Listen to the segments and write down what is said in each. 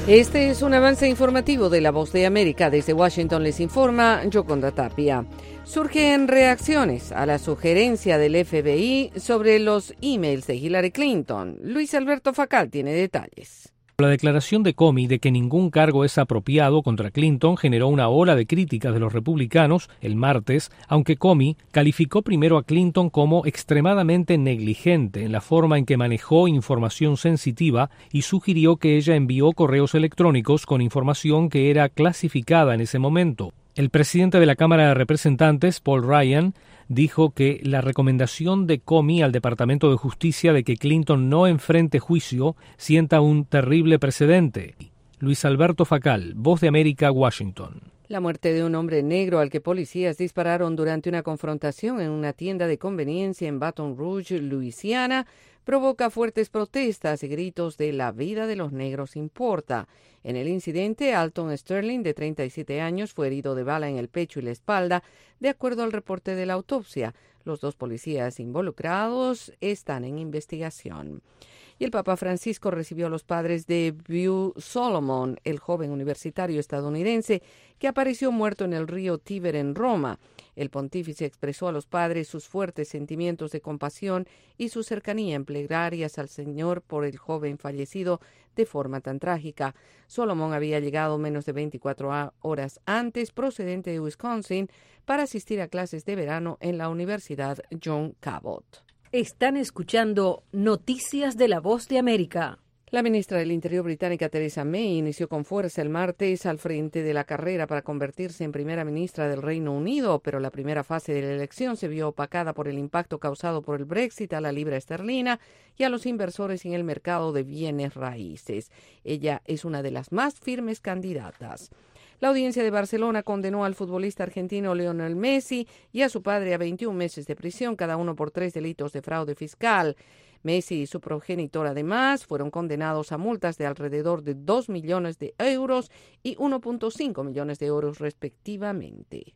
Este es un avance informativo de La Voz de América. Desde Washington les informa Yoconda Tapia. Surgen reacciones a la sugerencia del FBI sobre los emails de Hillary Clinton. Luis Alberto Facal tiene detalles. La declaración de Comey de que ningún cargo es apropiado contra Clinton generó una ola de críticas de los republicanos el martes, aunque Comey calificó primero a Clinton como extremadamente negligente en la forma en que manejó información sensitiva y sugirió que ella envió correos electrónicos con información que era clasificada en ese momento. El presidente de la Cámara de Representantes, Paul Ryan, dijo que la recomendación de Comey al Departamento de Justicia de que Clinton no enfrente juicio sienta un terrible precedente. Luis Alberto Facal, Voz de América, Washington. La muerte de un hombre negro al que policías dispararon durante una confrontación en una tienda de conveniencia en Baton Rouge, Luisiana, provoca fuertes protestas y gritos de "la vida de los negros importa". En el incidente, Alton Sterling, de 37 años, fue herido de bala en el pecho y la espalda, de acuerdo al reporte de la autopsia. Los dos policías involucrados están en investigación. Y el Papa Francisco recibió a los padres de Beau Solomon, el joven universitario estadounidense que apareció muerto en el río Tíber en Roma. El pontífice expresó a los padres sus fuertes sentimientos de compasión y su cercanía en plegarias al Señor por el joven fallecido de forma tan trágica. Solomon había llegado menos de 24 horas antes, procedente de Wisconsin, para asistir a clases de verano en la Universidad John Cabot. Están escuchando Noticias de la Voz de América. La ministra del Interior británica Theresa May inició con fuerza el martes al frente de la carrera para convertirse en primera ministra del Reino Unido, pero la primera fase de la elección se vio opacada por el impacto causado por el Brexit a la libra esterlina y a los inversores en el mercado de bienes raíces. Ella es una de las más firmes candidatas. La audiencia de Barcelona condenó al futbolista argentino Lionel Messi y a su padre a 21 meses de prisión, cada uno por 3 delitos de fraude fiscal. Messi y su progenitor, además, fueron condenados a multas de alrededor de 2 millones de euros y 1.5 millones de euros, respectivamente.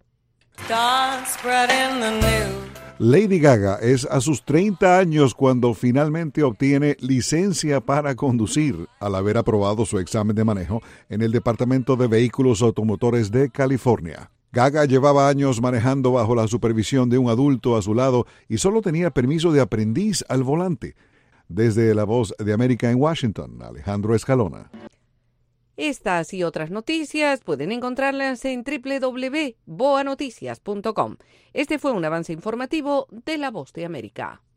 Lady Gaga es a sus 30 años cuando finalmente obtiene licencia para conducir, al haber aprobado su examen de manejo en el Departamento de Vehículos Automotores de California. Gaga llevaba años manejando bajo la supervisión de un adulto a su lado y solo tenía permiso de aprendiz al volante. Desde La Voz de América en Washington, Alejandro Escalona. Estas y otras noticias pueden encontrarlas en www.boanoticias.com. Este fue un avance informativo de La Voz de América.